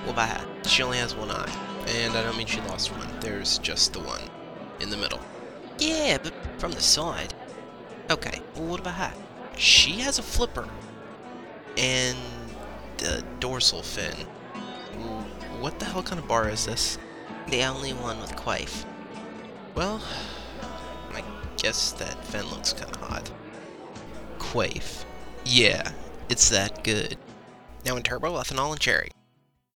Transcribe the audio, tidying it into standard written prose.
What about Hat? She only has one eye. And I don't mean she lost one. There's just the one. In the middle. Yeah, but from the side. Okay, well what about Hat? She has a flipper. And the dorsal fin. What the hell kind of bar is this? The only one with Quaif. Well, I guess that fin looks kind of hot. Quaif. Yeah, it's that good. Now in turbo, ethanol, and cherry.